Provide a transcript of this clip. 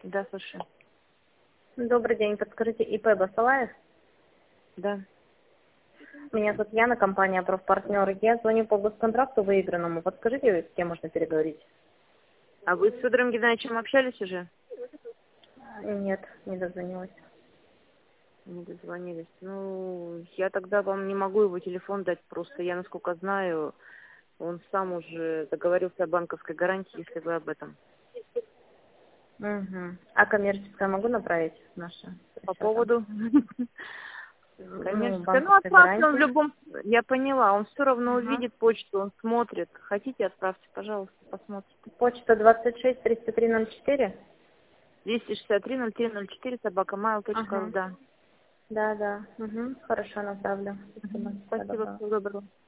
Да, слушай. Добрый день, подскажите, ИП Басалаев? Да. Меня зовут Яна, компания «Профпартнер». Я звоню по госконтракту выигранному. Подскажите, с кем можно переговорить? А вы с Федором Геннадьевичем общались уже? Нет, не дозвонилась. Не дозвонились. Ну, я тогда вам не могу его телефон дать. Просто я, насколько знаю, он сам уже договорился о банковской гарантии, если вы об этом. Угу. А коммерческое могу направить наше? По Счета? поводу... Ну, Коммерческая. Ну, банковской отправьте он в гарантии. любом... Я поняла, он все равно Угу. увидит почту, он смотрит. Хотите, отправьте, пожалуйста, посмотрите. Почта 26 303 04. 263-03-04, собакамайл.ру, Ага. да. Да. Угу. Хорошо, направлю. Спасибо. Всего Спасибо, доброго. всего доброго.